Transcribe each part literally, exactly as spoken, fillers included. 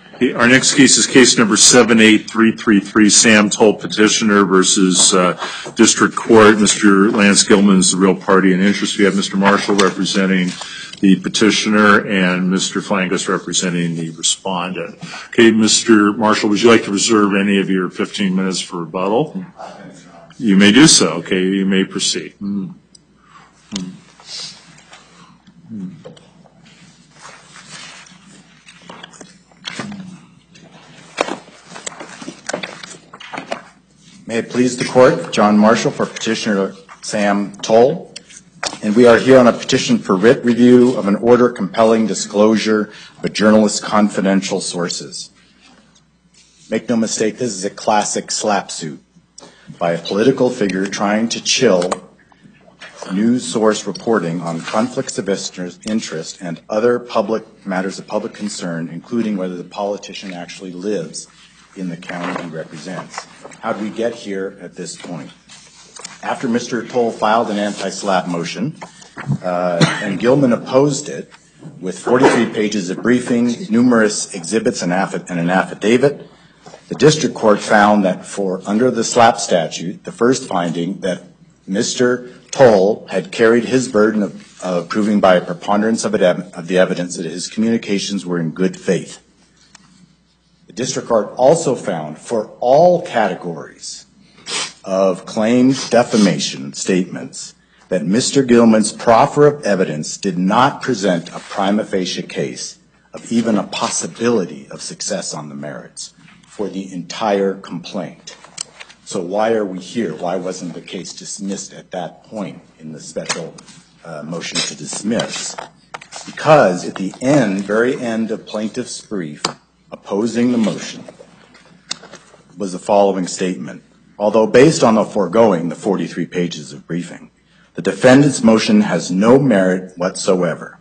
Okay, our next case is case number seven eight three three three, Sam Toll petitioner versus uh, District Court. Mister Lance Gilman is the real party in interest. We have Mister Marshall representing the petitioner and Mister Flangus representing the respondent. Okay, Mister Marshall, would you like to reserve any of your fifteen minutes for rebuttal? You may do so. Okay, you may proceed. Mm. Mm. Mm. May it please the Court, John Marshall for Petitioner Sam Toll, and we are here on a petition for writ review of an order compelling disclosure of a journalist's confidential sources. Make no mistake, this is a classic slap suit by a political figure trying to chill news source reporting on conflicts of interest and other public matters of public concern, including whether the politician actually lives in the county he represents. How did we get here at this point? After Mister Toll filed an anti-slap motion, uh, and Gilman opposed it with forty-three pages of briefing, numerous exhibits and, aff- and an affidavit, the district court found that for under the slap statute, the first finding that Mister Toll had carried his burden of, of proving by a preponderance of, it, of the evidence that his communications were in good faith. The district court also found for all categories of claimed defamation statements that Mister Gilman's proffer of evidence did not present a prima facie case of even a possibility of success on the merits for the entire complaint. So why are we here? Why wasn't the case dismissed at that point in the special uh, motion to dismiss? Because at the end, very end of plaintiff's brief, opposing the motion, was the following statement. Although based on the foregoing, the forty-three pages of briefing, the defendant's motion has no merit whatsoever.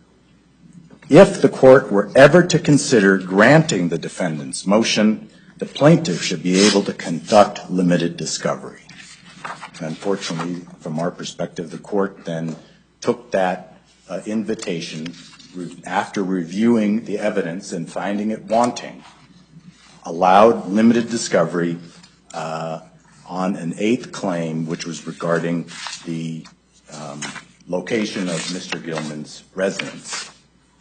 If the court were ever to consider granting the defendant's motion, the plaintiff should be able to conduct limited discovery. And unfortunately, from our perspective, the court then took that uh, invitation after reviewing the evidence and finding it wanting, allowed limited discovery uh, on an eighth claim, which was regarding the um, location of Mister Gilman's residence.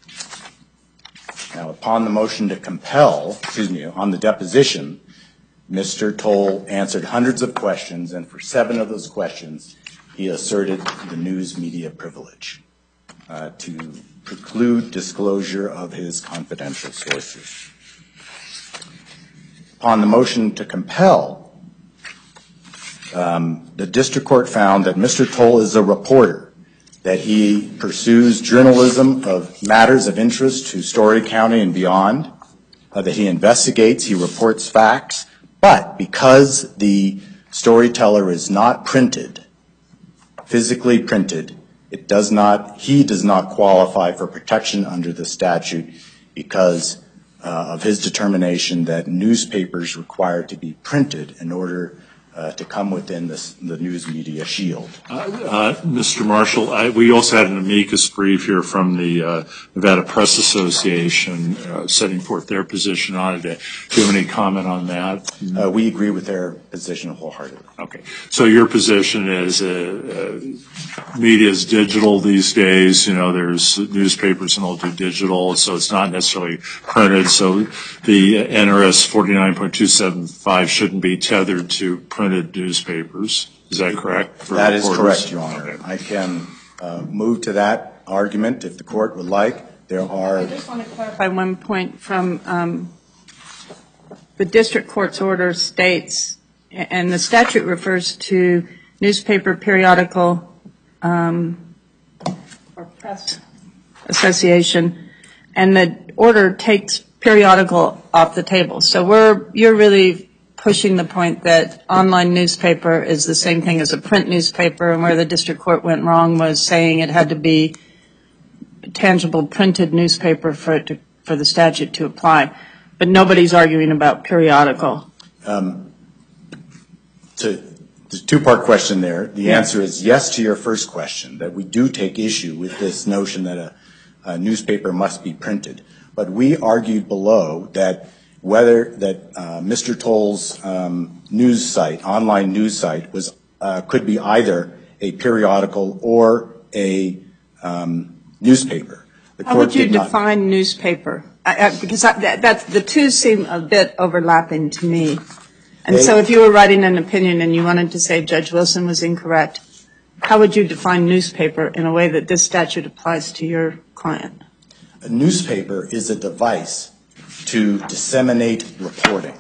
Now, upon the motion to compel, excuse me, on the deposition, Mister Toll answered hundreds of questions, and for seven of those questions, he asserted the news media privilege uh, to preclude disclosure of his confidential sources. Upon the motion to compel, um, the district court found that Mister Toll is a reporter, that he pursues journalism of matters of interest to Story County and beyond, uh, that he investigates, he reports facts, but because the storyteller is not printed, physically printed, It does not, he does not qualify for protection under the statute because uh, of his determination that newspapers require to be printed in order uh, to come within this, the news media shield. Uh, uh, Mister Marshall, I, we also had an amicus brief here from the uh, Nevada Press Association uh, setting forth their position on it. Do you have any comment on that? Uh, we agree with their position wholeheartedly. Okay. So your position is uh, uh, media is digital these days. You know, there's newspapers and they'll do digital, so it's not necessarily printed. So the N R S forty-nine point two seven five shouldn't be tethered to printed newspapers. Is that correct? That is correct, Your Honor. Okay. I can uh, move to that argument if the court would like. There are. I just want to clarify one point from um, the district court's order states, and the statute refers to newspaper, periodical, um, or press association, and the order takes periodical off the table. So we're you're really pushing the point that online newspaper is the same thing as a print newspaper, and where the district court went wrong was saying it had to be a tangible printed newspaper for it to, for the statute to apply. But nobody's arguing about periodical. Um, to the two-part question there, the yeah. answer is yes to your first question, that we do take issue with this notion that a, a newspaper must be printed. But we argued below that whether that uh, Mister Toll's um, news site, online news site, was uh, could be either a periodical or a um, newspaper. The How would you did not- define newspaper? I, I, because I, that, that's, the two seem a bit overlapping to me. And They- so if you were writing an opinion and you wanted to say Judge Wilson was incorrect, how would you define newspaper in a way that this statute applies to your client? A newspaper is a device to disseminate reporting.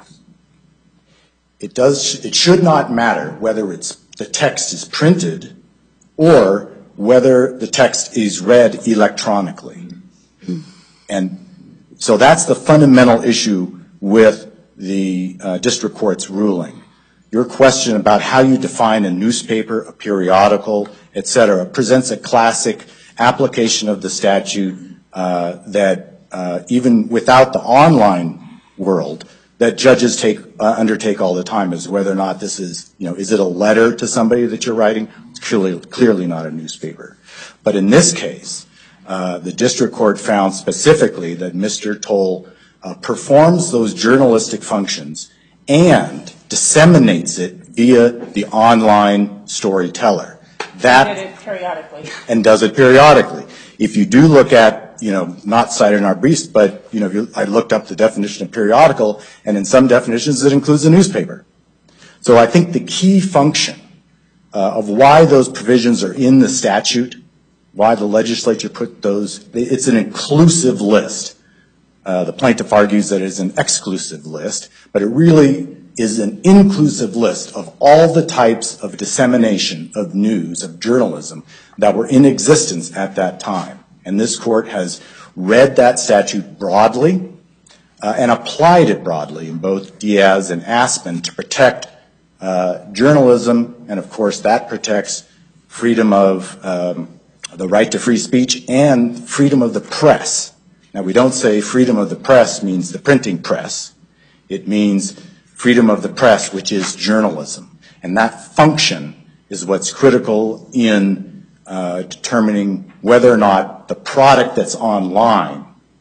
It does. It should not matter whether it's the text is printed or whether the text is read electronically. And so that's the fundamental issue with the uh, district court's ruling. Your question about how you define a newspaper, a periodical, et cetera, presents a classic application of the statute uh, that uh, even without the online world, that judges take uh, undertake all the time, is whether or not this is, you know, is it a letter to somebody that you're writing? It's clearly, clearly not a newspaper. But in this case, uh, the district court found specifically that Mister Toll uh, performs those journalistic functions and disseminates it via the online storyteller. That Did it periodically. and does it periodically. If you do look at, you know, not cited in our briefs, but, you know, you, I looked up the definition of periodical, and in some definitions it includes a newspaper. So I think the key function uh, of why those provisions are in the statute, why the legislature put those, it's an inclusive list. Uh, the plaintiff argues that it is an exclusive list, but it really is an inclusive list of all the types of dissemination of news, of journalism, that were in existence at that time. And this court has read that statute broadly uh, and applied it broadly in both Diaz and Aspen to protect uh, journalism, and of course that protects freedom of um, the right to free speech and freedom of the press. Now, we don't say freedom of the press means the printing press. It means freedom of the press, which is journalism. And that function is what's critical in uh, determining whether or not the product that's online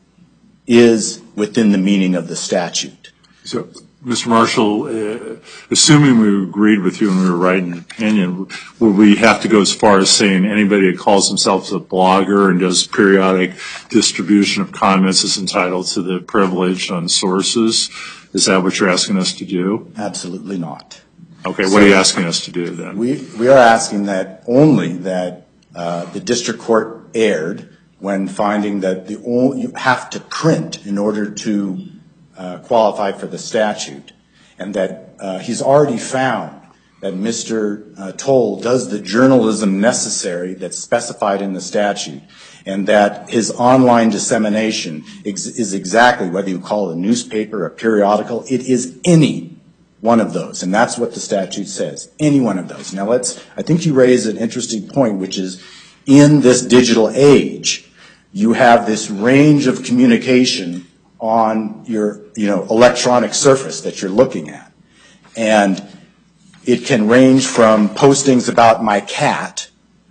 is within the meaning of the statute. So, Mister Marshall, uh, assuming we agreed with you and we were writing an opinion, would we have to go as far as saying anybody that calls themselves a blogger and does periodic distribution of comments is entitled to the privilege on sources? Is that what you're asking us to do? Absolutely not. Okay, what So are you asking us to do then? We, we are asking that only that uh, the district court erred when finding that the only, you have to print in order to uh, qualify for the statute, and that uh, he's already found that Mister Uh, Toll does the journalism necessary that's specified in the statute, and that his online dissemination ex- is exactly, whether you call it a newspaper, a periodical, it is any one of those, and that's what the statute says, any one of those. Now let's, I think you raise an interesting point, which is in this digital age, you have this range of communication on your, you know, electronic surface that you're looking at. And it can range from postings about my cat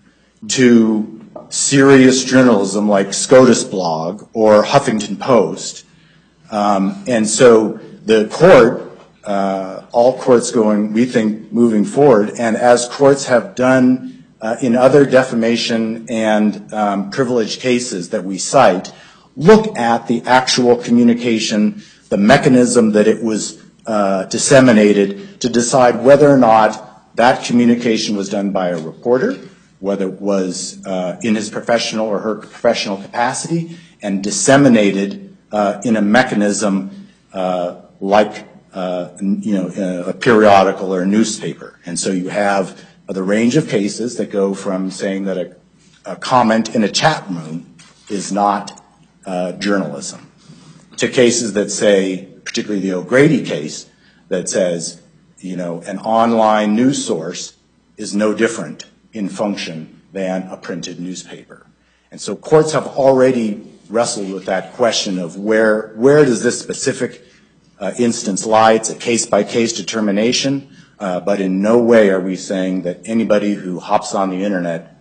to serious journalism like SCOTUS blog or Huffington Post. Um, and so the court, uh, all courts going, we think, moving forward, and as courts have done uh, in other defamation and um, privilege cases that we cite, look at the actual communication, the mechanism that it was uh, disseminated, to decide whether or not that communication was done by a reporter, whether it was uh, in his professional or her professional capacity, and disseminated uh, in a mechanism uh, like uh, you know a periodical or a newspaper. And so you have uh, the range of cases that go from saying that a, a comment in a chat room is not uh, journalism, to cases that say, particularly the O'Grady case, that says, you know, an online news source is no different in function than a printed newspaper. And so courts have already wrestled with that question of where, where does this specific uh, instance lie? It's a case-by-case determination, uh, but in no way are we saying that anybody who hops on the internet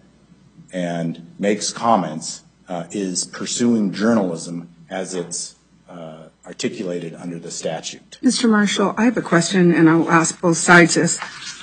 and makes comments uh, is pursuing journalism as it's uh, articulated under the statute. Mister Marshall, I have a question, and I'll ask both sides this.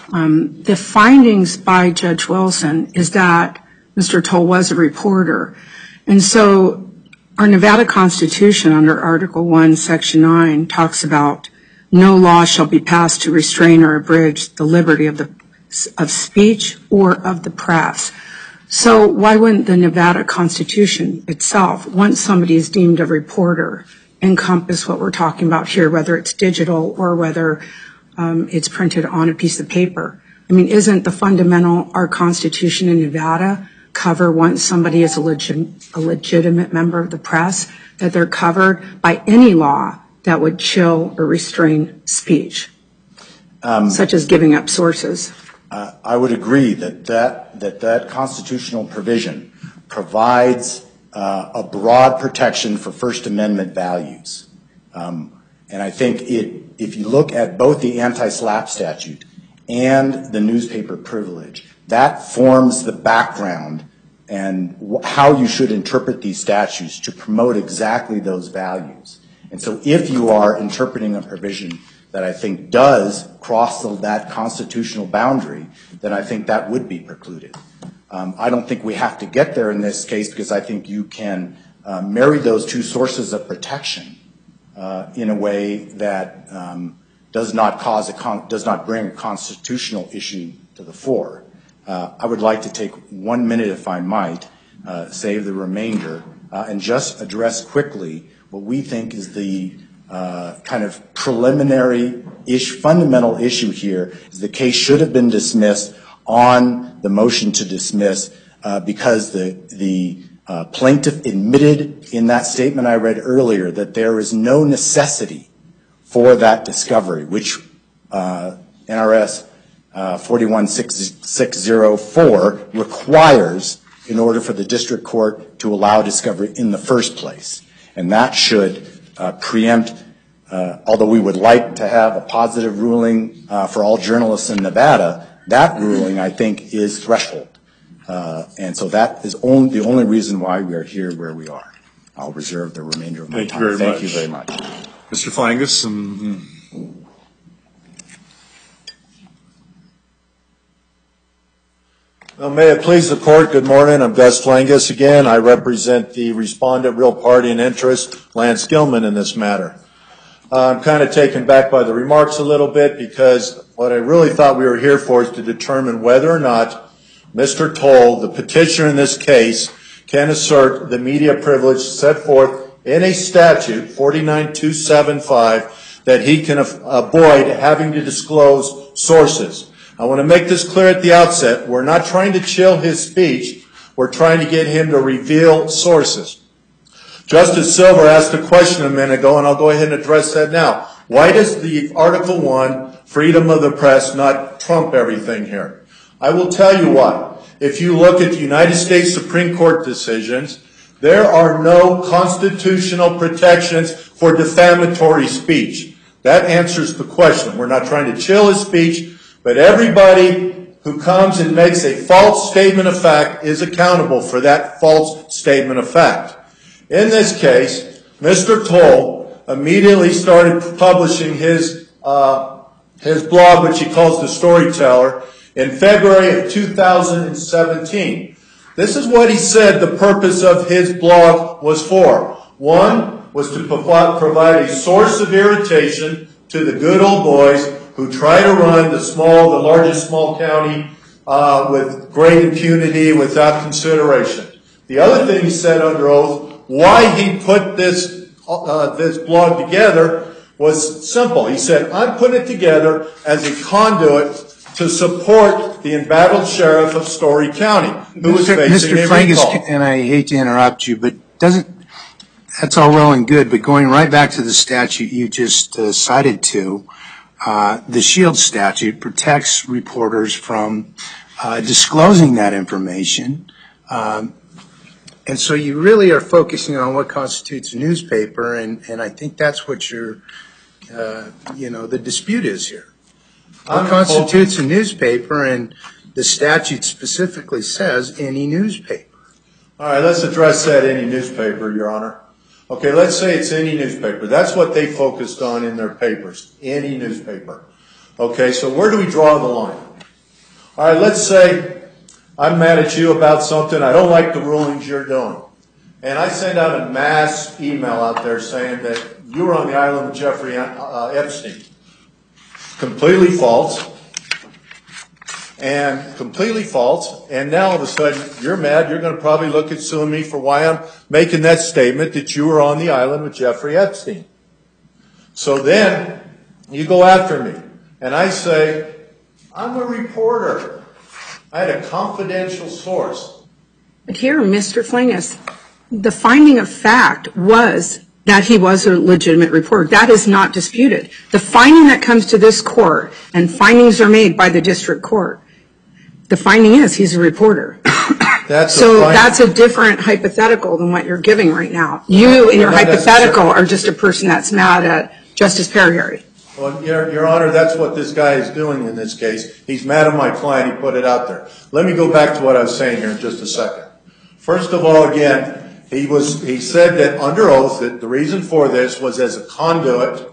Um, the findings by Judge Wilson is that Mister Toll was a reporter. And so our Nevada Constitution under Article one, Section nine talks about no law shall be passed to restrain or abridge the liberty of the of speech or of the press. So why wouldn't the Nevada Constitution itself, once somebody is deemed a reporter, encompass what we're talking about here, whether it's digital or whether um, it's printed on a piece of paper? I mean, isn't the fundamental, our Constitution in Nevada cover once somebody is a, legit, a legitimate member of the press, that they're covered by any law that would chill or restrain speech, um, such as giving up sources? Uh, I would agree that that, that, that constitutional provision provides uh, a broad protection for First Amendment values. Um, and I think it, if you look at both the anti-SLAPP statute and the newspaper privilege, that forms the background and wh- how you should interpret these statutes to promote exactly those values. And so if you are interpreting a provision that I think does cross the, that constitutional boundary, then I think that would be precluded. Um, I don't think we have to get there in this case, because I think you can uh, marry those two sources of protection uh, in a way that um, does not cause a con- does not bring a constitutional issue to the fore. Uh, I would like to take one minute, if I might, uh, save the remainder, uh, and just address quickly what we think is the uh, kind of preliminary ish, fundamental issue here. Is the case should have been dismissed on the motion to dismiss uh, because the the uh, plaintiff admitted in that statement I read earlier that there is no necessity for that discovery, which uh, N R S uh, forty-one six oh four requires in order for the district court to allow discovery in the first place. And that should uh, preempt, uh, although we would like to have a positive ruling uh, for all journalists in Nevada, that ruling, I think, is threshold. Uh, and so that is only, the only reason why we are here where we are. I'll reserve the remainder of my Thank time. You very Thank much. you very much. Mister Flangus. Um, Well, may it please the court, good morning. I'm Gus Flangus again. I represent the respondent, real party and interest, Lance Gilman, in this matter. Uh, I'm kind of taken back by the remarks a little bit, because what I really thought we were here for is to determine whether or not Mister Toll, the petitioner in this case, can assert the media privilege set forth in a statute, forty-nine two seventy-five, that he can avoid having to disclose sources. I want to make this clear at the outset. We're not trying to chill his speech. We're trying to get him to reveal sources. Justice Silver asked a question a minute ago, and I'll go ahead and address that now. Why does the Article one, freedom of the press, not trump everything here? I will tell you why. If you look at the United States Supreme Court decisions, there are no constitutional protections for defamatory speech. That answers the question. We're not trying to chill his speech, but everybody who comes and makes a false statement of fact is accountable for that false statement of fact. In this case, Mister Toll immediately started publishing his uh, his blog, which he calls The Storyteller, in February of two thousand seventeen. This is what he said the purpose of his blog was for. One was to provide a source of irritation to the good old boys who try to run the small, the largest small county uh, with great impunity, without consideration. The other thing he said under oath, why he put this uh, this blog together, was simple. He said, I'm putting it together as a conduit to support the embattled sheriff of Story County, who was facing Mister a Flangus, recall. and I hate to interrupt you, but doesn't, that's all well and good, but going right back to the statute you just uh, cited to, uh, the SHIELD statute protects reporters from uh, disclosing that information. Um, and so you really are focusing on what constitutes a newspaper, and, and I think that's what your, uh, you know, the dispute is here. What constitutes a newspaper, and the statute specifically says any newspaper. All right, let's address that, any newspaper, Your Honor. Okay, let's say it's any newspaper. That's what they focused on in their papers, any newspaper. Okay, so where do we draw the line? All right, let's say I'm mad at you about something. I don't like the rulings you're doing. And I send out a mass email out there saying that you were on the island with Jeffrey uh, Epstein. Completely false. And completely false. And now all of a sudden you're mad. You're going to probably look at suing me for why I'm making that statement that you were on the island with Jeffrey Epstein. So then you go after me. And I say, I'm a reporter. I had a confidential source. But here, Mister Flingus, the finding of fact was that he was a legitimate reporter. That is not disputed. The finding that comes to this court, and findings are made by the district court, the finding is he's a reporter. That's so a that's a different hypothetical than what you're giving right now. You, in your hypothetical, are just a person that's mad at Justice Perrier. Well, Your, Your Honor, that's what this guy is doing in this case. He's mad at my client. He put it out there. Let me go back to what I was saying here in just a second. First of all, again, he was he said that under oath that the reason for this was as a conduit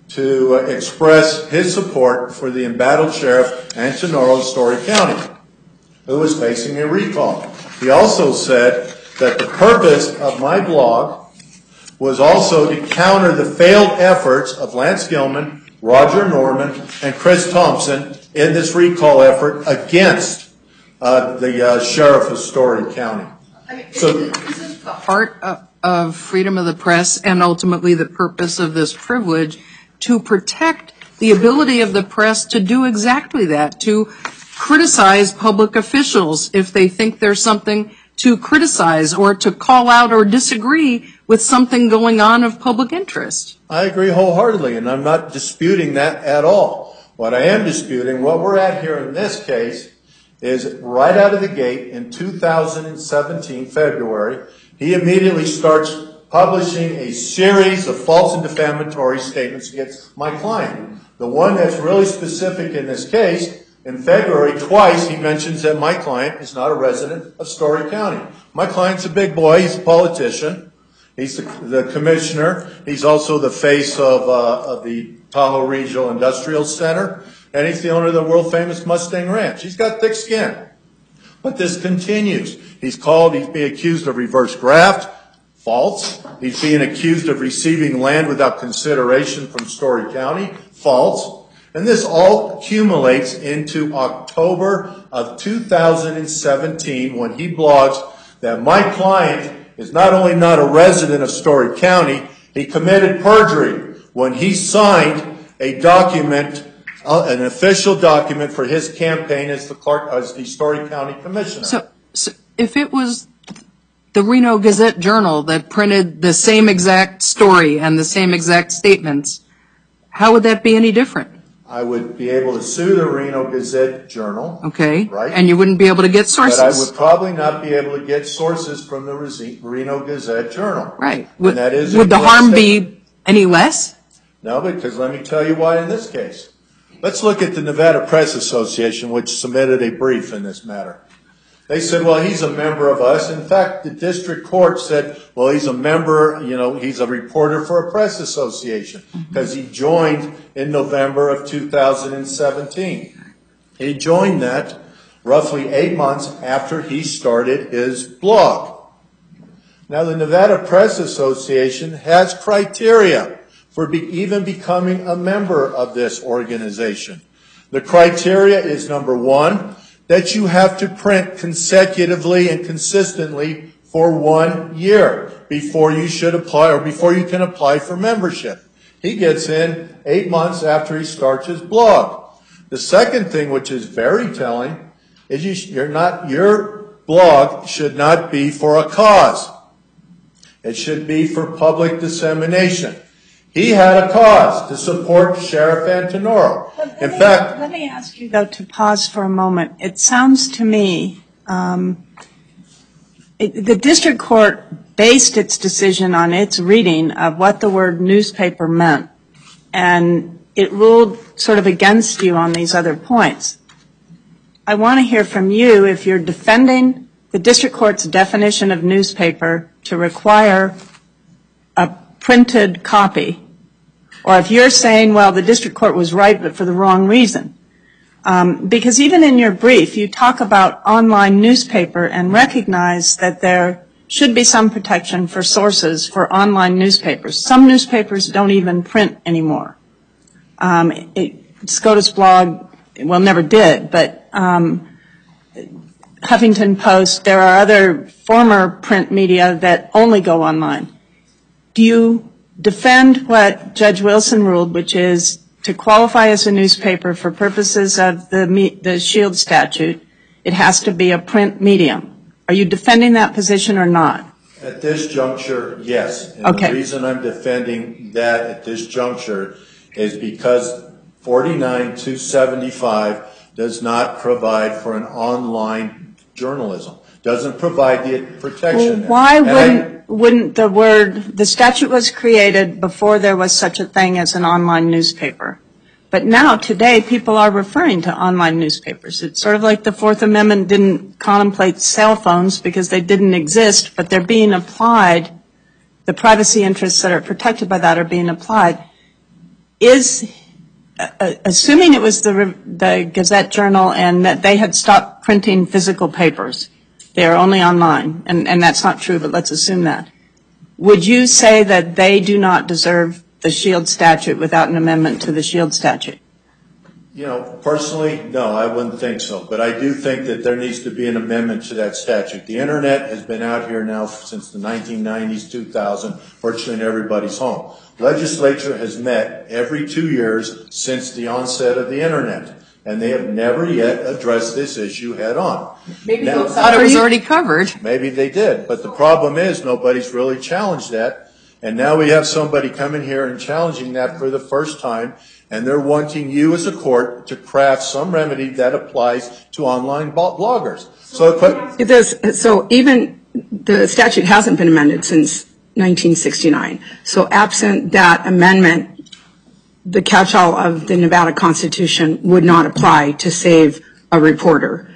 to uh, express his support for the embattled Sheriff Antonoro of Story County, who was facing a recall. He also said that the purpose of my blog was also to counter the failed efforts of Lance Gilman, Roger Norman, and Chris Thompson in this recall effort against uh, the uh, Sheriff of Story County. I mean, So, isn't the heart of, of freedom of the press and ultimately the purpose of this privilege to protect the ability of the press to do exactly that, to criticize public officials if they think there's something to criticize or to call out or disagree with something going on of public interest? I agree wholeheartedly, and I'm not disputing that at all. What I am disputing, what we're at here in this case, is right out of the gate in two thousand seventeen, February, he immediately starts publishing a series of false and defamatory statements against my client. The one that's really specific in this case, in February, twice he mentions that my client is not a resident of Story County. My client's a big boy. He's a politician. He's the, the commissioner. He's also the face of, uh, of the Tahoe Regional Industrial Center. And he's the owner of the world-famous Mustang Ranch. He's got thick skin. But this continues. He's called, he's being accused of reverse graft. False. He's being accused of receiving land without consideration from Story County. False. And this all accumulates into October of two thousand seventeen when he blogs that my client is not only not a resident of Story County, he committed perjury when he signed a document, uh, an official document for his campaign as the Clark, as the Story County Commissioner. So, so if it was the Reno Gazette Journal that printed the same exact story and the same exact statements, how would that be any different? I would be able to sue the Reno Gazette Journal. Okay. Right. And you wouldn't be able to get sources. But I would probably not be able to get sources from the Reno Gazette Journal. Right. Would, And that is would the harm statement. be any less? No, because let me tell you why in this case. Let's look at the Nevada Press Association, which submitted a brief in this matter. They said, well, he's a member of us. In fact, the district court said, well, he's a member, you know, he's a reporter for a press association because he joined in November of two thousand seventeen. He joined that roughly eight months after he started his blog. Now, the Nevada Press Association has criteria for be even becoming a member of this organization. The criteria is, number one, that you have to print consecutively and consistently for one year before you should apply or before you can apply for membership. He gets in eight months after he starts his blog. The second thing, which is very telling, is you, you're not, your blog should not be for a cause. It should be for public dissemination. He had a cause to support Sheriff Antonoro. In me, fact, let me ask you, though, to pause for a moment. It sounds to me um, it, the district court based its decision on its reading of what the word newspaper meant, and it ruled sort of against you on these other points. I want to hear from you if you're defending the district court's definition of newspaper to require a printed copy, or if you're saying, well, the district court was right, but for the wrong reason. Um, because even in your brief, you talk about online newspaper and recognize that there should be some protection for sources for online newspapers. Some newspapers don't even print anymore. Um, it, SCOTUS blog, well, never did, but um, Huffington Post, there are other former print media that only go online. Do you defend what Judge Wilson ruled, which is to qualify as a newspaper for purposes of the, the SHIELD statute, it has to be a print medium? Are you defending that position or not? At this juncture, yes. And okay. The reason I'm defending that at this juncture is because forty-nine two seventy-five does not provide for an online journalism. Doesn't provide the protection. Well, why wouldn't, I, wouldn't the word, the statute was created before there was such a thing as an online newspaper. But now, today, people are referring to online newspapers. It's sort of like the Fourth Amendment didn't contemplate cell phones because they didn't exist, but they're being applied, the privacy interests that are protected by that are being applied. Is, uh, assuming it was the, the Gazette Journal and that they had stopped printing physical papers, they are only online, and, and that's not true, but let's assume that. Would you say that they do not deserve the SHIELD statute without an amendment to the SHIELD statute? You know, personally, no, I wouldn't think so. But I do think that there needs to be an amendment to that statute. The Internet has been out here now since the nineteen nineties, two thousand, virtually in everybody's home. Legislature has met every two years since the onset of the Internet, and they have never yet addressed this issue head on. Maybe now, they thought it was already covered. Maybe they did, but the problem is nobody's really challenged that. And now we have somebody coming here and challenging that for the first time, and they're wanting you as a court to craft some remedy that applies to online bloggers. So, it does, so even the statute hasn't been amended since nineteen sixty-nine. So absent that amendment, the catch-all of the Nevada Constitution would not apply to save a reporter.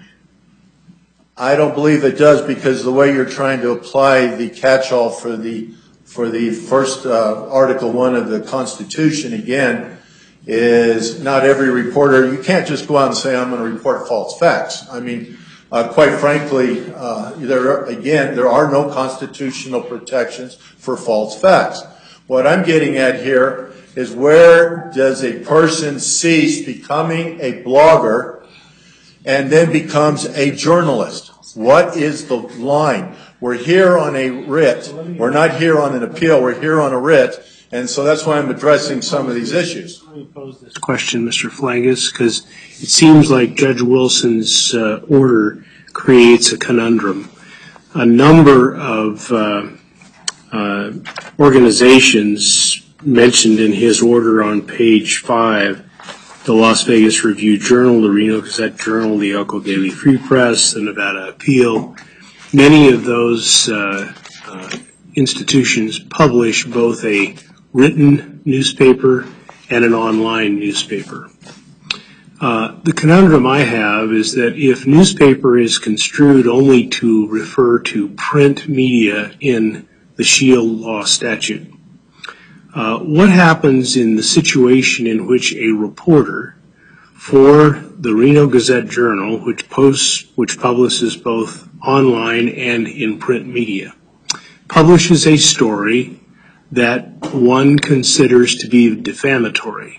I don't believe it does, because the way you're trying to apply the catch-all for the for the first uh, Article one of the Constitution, again, is not every reporter, you can't just go out and say, I'm going to report false facts. I mean, uh, quite frankly, uh, there are, again, there are no constitutional protections for false facts. What I'm getting at here is, where does a person cease becoming a blogger and then becomes a journalist? What is the line? We're here on a writ. We're not here on an appeal. We're here on a writ. And so that's why I'm addressing some of these issues. Let me pose this question, Mister Flangus, because it seems like Judge Wilson's uh, order creates a conundrum. A number of uh, uh, organizations mentioned in his order on page five, the Las Vegas Review-Journal, the Reno Gazette Journal, the Elko Daily Free Press, the Nevada Appeal. Many of those uh, uh, institutions publish both a written newspaper and an online newspaper. Uh, the conundrum I have is that if newspaper is construed only to refer to print media in the SHIELD law statute, uh, what happens in the situation in which a reporter for the Reno Gazette Journal, which posts, which publishes both online and in print media, publishes a story that one considers to be defamatory?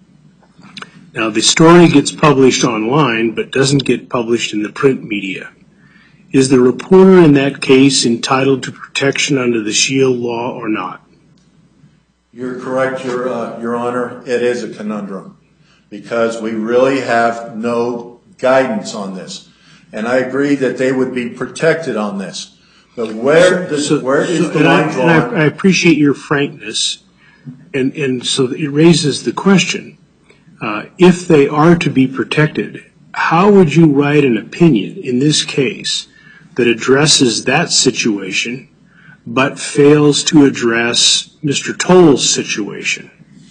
Now, the story gets published online but doesn't get published in the print media. Is the reporter in that case entitled to protection under the SHIELD law or not? You're correct, Your, uh, Your Honor. It is a conundrum, because we really have no guidance on this. And I agree that they would be protected on this. But where, does, so, where is so, the line I, drawn? I, I appreciate your frankness, and, and so it raises the question, uh, if they are to be protected, how would you write an opinion in this case that addresses that situation but fails to address Mister Toll's situation?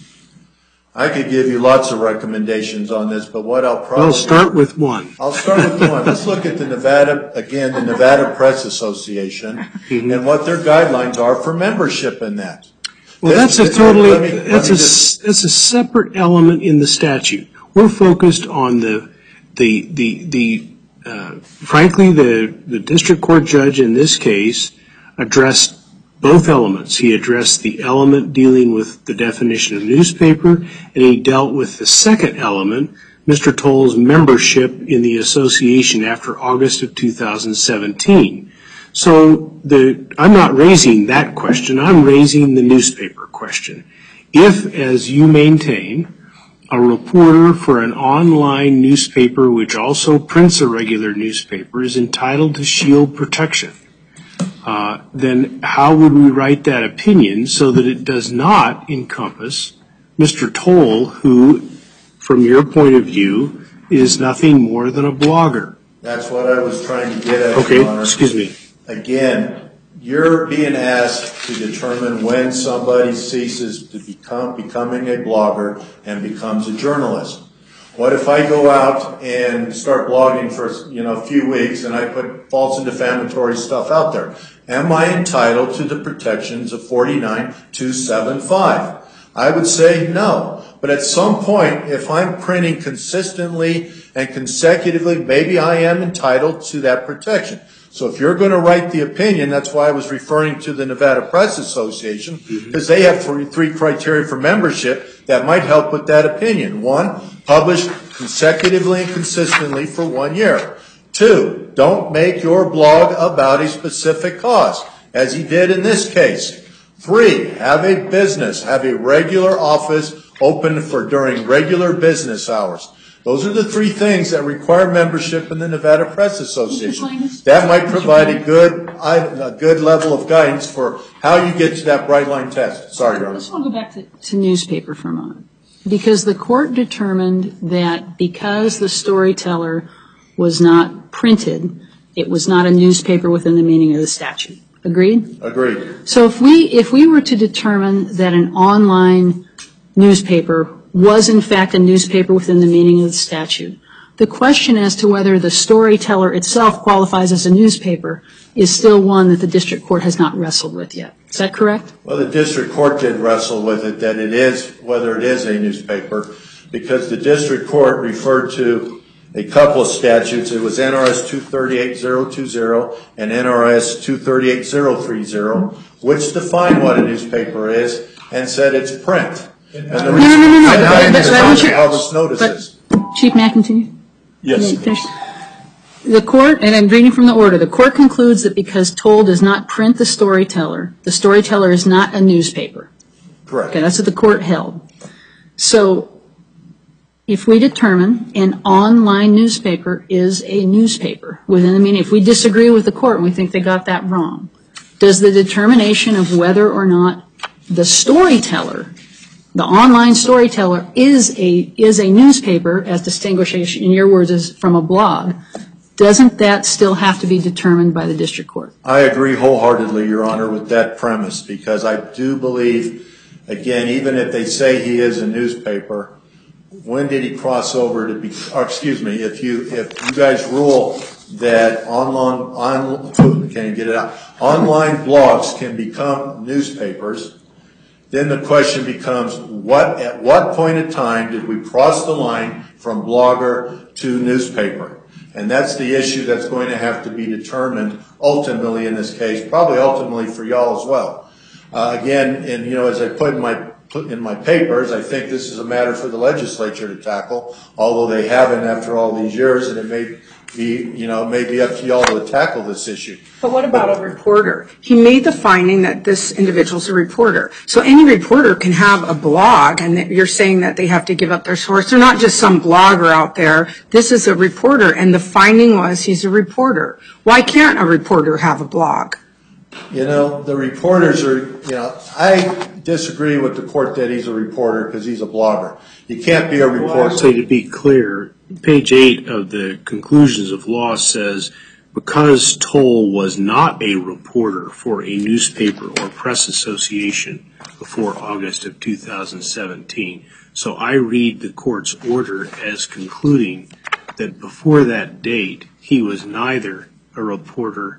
I could give you lots of recommendations on this, but what I'll probably... Well, start with one. I'll start with one. Let's look at the Nevada, again, the Nevada Press Association, mm-hmm. and what their guidelines are for membership in that. Well, This- that's a this- totally, let me- let that's me a, just- that's a separate element in the statute. We're focused on the, the, the, the, uh, frankly, the, the district court judge in this case addressed both elements. He addressed the element dealing with the definition of newspaper, and he dealt with the second element, Mister Toll's membership in the association after August of two thousand seventeen. So the, I'm not raising that question, I'm raising the newspaper question. If, as you maintain, a reporter for an online newspaper which also prints a regular newspaper is entitled to shield protection, uh, then how would we write that opinion so that it does not encompass Mister Toll, who, from your point of view, is nothing more than a blogger? That's what I was trying to get at, Your Okay, Honor. excuse me. Again, you're being asked to determine when somebody ceases to become becoming a blogger and becomes a journalist. What if I go out and start blogging for you know a few weeks and I put false and defamatory stuff out there? Am I entitled to the protections of forty-nine two seventy-five? I would say no. But at some point, if I'm printing consistently and consecutively, maybe I am entitled to that protection. So if you're going to write the opinion, that's why I was referring to the Nevada Press Association, because they have three, three criteria for membership that might help with that opinion. One, publish consecutively and consistently for one year. Two, don't make your blog about a specific cause, as he did in this case. Three, have a business, have a regular office open for during regular business hours. Those are the three things that require membership in the Nevada Press Association. That might provide a good, a good level of guidance for how you get to that bright line test. Sorry, Your Honor. I just want to go back to, to newspaper for a moment. Because the court determined that because the storyteller was not printed, it was not a newspaper within the meaning of the statute. Agreed? Agreed. So if we, if we were to determine that an online newspaper was in fact a newspaper within the meaning of the statute, the question as to whether the storyteller itself qualifies as a newspaper is still one that the district court has not wrestled with yet. Is that correct? Well, the district court did wrestle with it, that it is, whether it is a newspaper, because the district court referred to a couple of statutes. It was N R S two thirty-eight thousand twenty and N R S two thirty-eight thousand thirty, which define what a newspaper is and said it's print. And the No, no, no, no, no. reason But- but I want you- published notices. Chief, may I continue? Yes. May I finish? The court, and I'm reading from the order, the court concludes that because Toll does not print the storyteller, the storyteller is not a newspaper. Correct. Okay, that's what the court held. So if we determine an online newspaper is a newspaper within the meaning, if we disagree with the court and we think they got that wrong, does the determination of whether or not the storyteller, the online storyteller is a is a newspaper, as distinguished in your words as from a blog, doesn't that still have to be determined by the district court? I agree wholeheartedly, Your Honor, with that premise, because I do believe, again, even if they say he is a newspaper, when did he cross over to be, or excuse me, if you if you guys rule that online, on, can't even get it out, online blogs can become newspapers, then the question becomes, what at what point in time did we cross the line from blogger to newspaper? And that's the issue that's going to have to be determined ultimately in this case, probably ultimately for y'all as well. Uh, again, and you know, as I put in my put in my papers, I think this is a matter for the legislature to tackle, although they haven't after all these years, and it may be, you know, it may be up to y'all to tackle this issue. But what about a reporter? He made the finding that this individual's a reporter. So any reporter can have a blog, and that you're saying that they have to give up their source. They're not just some blogger out there. This is a reporter, and the finding was he's a reporter. Why can't a reporter have a blog? You know, the reporters are, you know, I disagree with the court that he's a reporter because he's a blogger. You can't be a Well, reporter. actually, to be clear, page eight of the conclusions of law says, because Toll was not a reporter for a newspaper or press association before August of two thousand seventeen. So I read the court's order as concluding that before that date, he was neither a reporter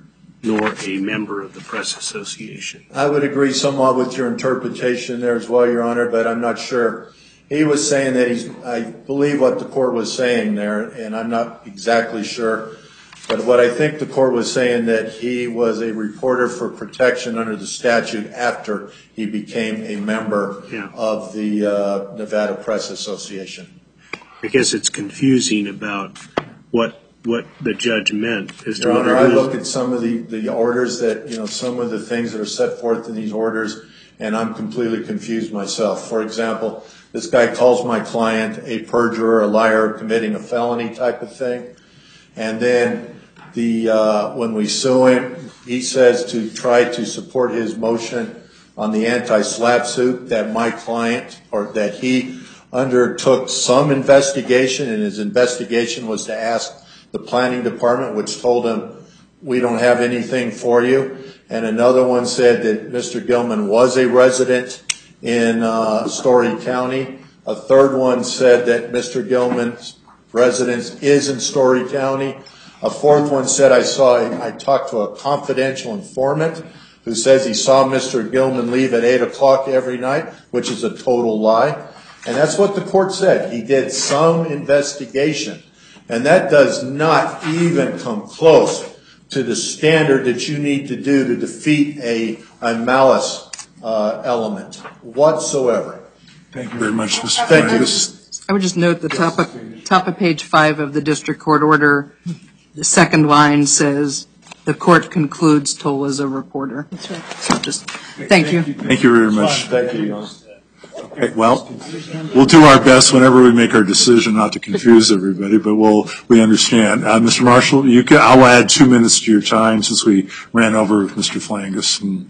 nor a member of the Press Association. I would agree somewhat with your interpretation there as well, Your Honor, but I'm not sure. He was saying that he's, I believe what the court was saying there, and I'm not exactly sure. But what I think the court was saying that he was a reporter for protection under the statute after he became a member yeah. of the uh, Nevada Press Association. I guess it's confusing about what what the judge meant as to Your whether Honor, I it was- look at some of the, the orders that, you know, some of the things that are set forth in these orders, and I'm completely confused myself. For example, this guy calls my client a perjurer, a liar, committing a felony type of thing. And then the uh, when we sue him, he says to try to support his motion on the anti-SLAPP suit that my client, or that he undertook some investigation, and his investigation was to ask the planning department, which told him, we don't have anything for you. And another one said that Mister Gilman was a resident in uh, Story County. A third one said that Mister Gilman's residence is in Story County. A fourth one said I saw, I talked to a confidential informant who says he saw Mister Gilman leave at eight o'clock every night, which is a total lie. And that's what the court said. He did some investigation. And that does not even come close to the standard that you need to do to defeat a, a malice uh, element whatsoever. Thank you very much, Mister Thank you. Flangus. I would just note the top of, top of page five of the district court order, the second line says, the court concludes Toll is a reporter. That's right. So just, thank you. Thank you very much. Thank you, Your Honor. Okay, well, we'll do our best whenever we make our decision not to confuse everybody, but we'll, we understand. Uh, Mister Marshall, you can, I'll add two minutes to your time since we ran over with Mister Flangus. And,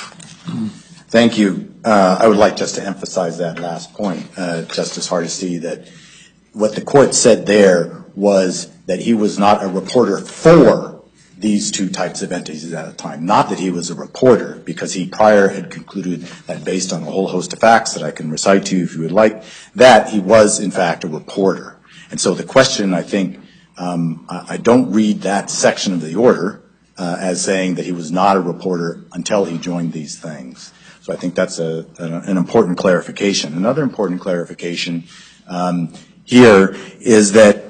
Thank you. Uh, I would like just to emphasize that last point, uh, Justice Hardesty, that what the court said there was that he was not a reporter for these two types of entities at a time. Not that he was a reporter, because he prior had concluded that based on a whole host of facts that I can recite to you if you would like, that he was in fact a reporter. And so the question, I think, um, I, I don't read that section of the order uh, as saying that he was not a reporter until he joined these things. So I think that's a, an, an important clarification. Another important clarification um, here is that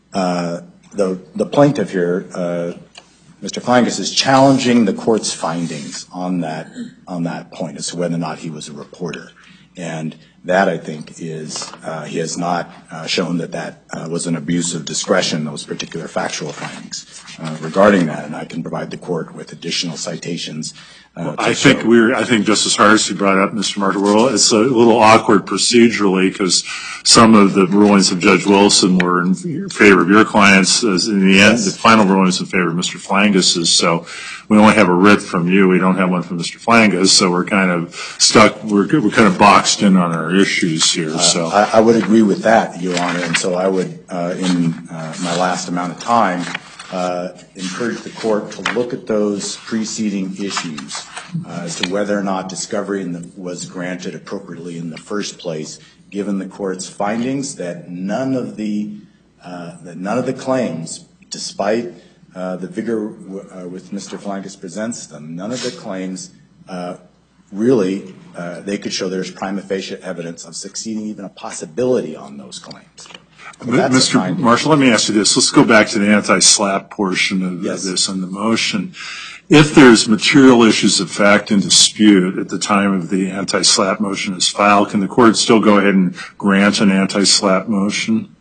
uh, the, the plaintiff here, uh, Mister Flangus, is challenging the court's findings on that on that point as to whether or not he was a reporter, and that I think is uh, he has not uh, shown that that uh, was an abuse of discretion, those particular factual findings uh, regarding that, and I can provide the court with additional citations. Uh, well, I think we're. I think Justice Hardesty brought up, Mister Marshall. Well, it's a little awkward procedurally because some of the rulings of Judge Wilson were in favor of your clients. As in the end, yes. The final ruling is in favor of Mister Flangus's. So we only have a writ from you. We don't have one from Mister Flangus. So we're kind of stuck. We're we're kind of boxed in on our issues here. So uh, I, I would agree with that, Your Honor. And so I would, uh, in uh, my last amount of time, Uh, encourage the court to look at those preceding issues uh, as to whether or not discovery in the, was granted appropriately in the first place, given the court's findings that none of the uh, that none of the claims, despite uh, the vigor w- uh, with Mister Flangus presents them, none of the claims uh, really uh, they could show there's prima facie evidence of succeeding even a possibility on those claims. Well, Mister Marshall, let me ask you this. Let's go back to the anti-SLAPP portion of yes. this and the motion. If there's material issues of fact in dispute at the time of the anti-SLAPP motion is filed, can the court still go ahead and grant an anti-SLAPP motion?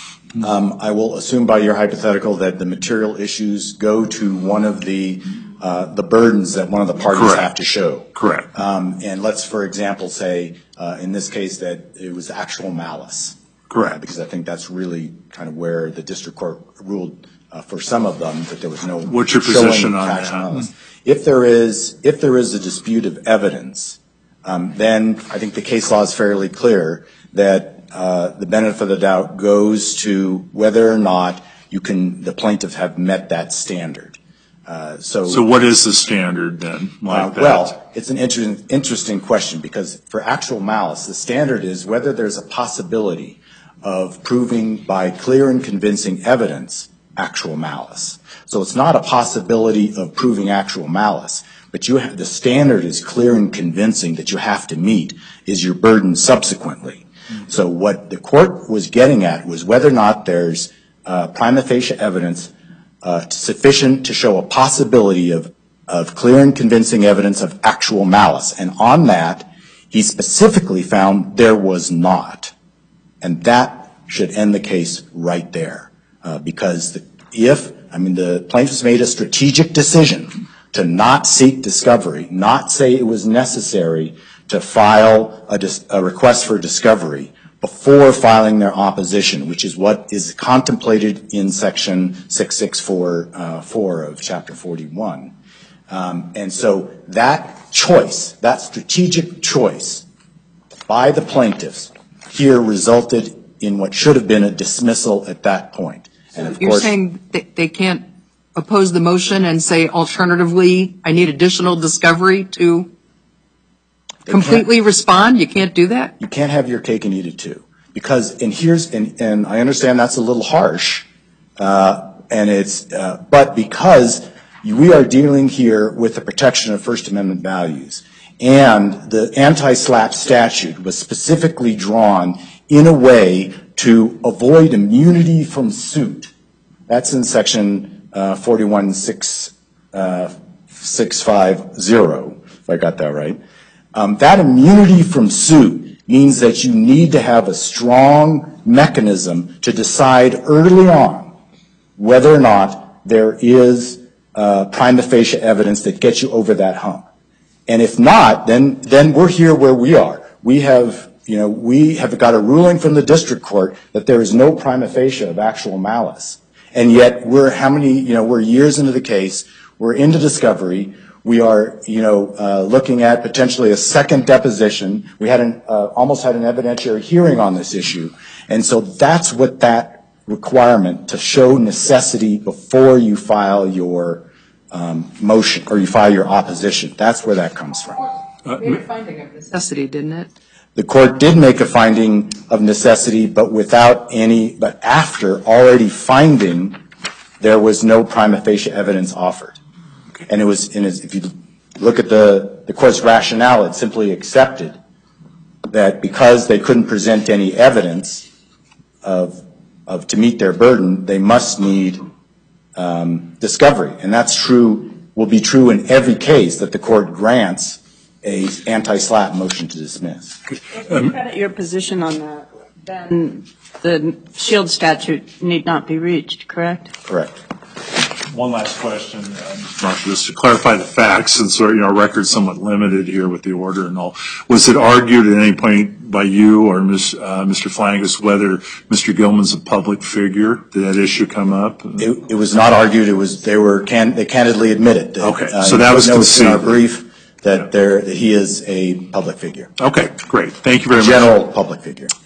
Um, I will assume by your hypothetical that the material issues go to one of the uh, the burdens that one of the parties Correct. have to show. Correct. Um, and let's, for example, say uh, in this case that it was actual malice. Correct. Uh, because I think that's really kind of where the district court ruled uh, for some of them that there was no. What's your position on that? Malice. If there is, if there is a dispute of evidence, um, then I think the case law is fairly clear that uh, the benefit of the doubt goes to whether or not you can, the plaintiff have met that standard. Uh, so. So what is the standard then? Like uh, that? Well, it's an interesting, interesting question because for actual malice, the standard is whether there's a possibility of proving by clear and convincing evidence actual malice. So it's not a possibility of proving actual malice, but you have, the standard is clear and convincing that you have to meet is your burden subsequently. So what the court was getting at was whether or not there's uh, prima facie evidence uh, sufficient to show a possibility of, of clear and convincing evidence of actual malice. And on that, he specifically found there was not. And that should end the case right there. Uh, because the, if, I mean, the plaintiffs made a strategic decision to not seek discovery, not say it was necessary to file a, dis, a request for discovery before filing their opposition, which is what is contemplated in section six six four uh, four of chapter forty-one. Um, and so that choice, that strategic choice by the plaintiffs here resulted in what should have been a dismissal at that point. And of You're course, saying they, they can't oppose the motion and say, alternatively, I need additional discovery to completely respond? You can't do that? you can't have your cake and eat it too. Because, and here's, and, and I understand that's a little harsh, uh, and it's, uh, but because we are dealing here with the protection of First Amendment values, and the anti-SLAPP statute was specifically drawn in a way to avoid immunity from suit. That's in section uh, forty-one six five zero, if I got that right. Um, that immunity from suit means that you need to have a strong mechanism to decide early on whether or not there is uh, prima facie evidence that gets you over that hump. And if not, then then we're here where we are. We have, you know, we have got a ruling from the district court that there is no prima facie of actual malice. And yet we're how many, you know, we're years into the case, we're into discovery, we are, you know, uh, looking at potentially a second deposition. We had an, uh, almost had an evidentiary hearing on this issue. And so that's what that requirement to show necessity before you file your um, motion or you file your opposition. That's where that comes from. Uh, made a finding of necessity, didn't it? The court did make a finding of necessity, but without any, but after already finding there was no prima facie evidence offered. And it was, and if you look at the, the court's rationale, it simply accepted that because they couldn't present any evidence of, of to meet their burden, they must need um, discovery. And that's true, will be true in every case that the court grants a anti-SLAPP motion to dismiss. If you credit your position on that, then the SHIELD statute need not be reached, correct? Correct. One last question, uh, Mister Marshall, just to clarify the facts, since our, you know, our record's somewhat limited here with the order and all. Was it argued at any point by you or Miz, uh, Mister Flangus whether Mister Gilman's a public figure? Did that issue come up? It, it was not argued. It was they were can they candidly admitted. That, okay, uh, so that was conceded in our brief that there that he is a public figure. Okay, great. Thank you very much. General public figure.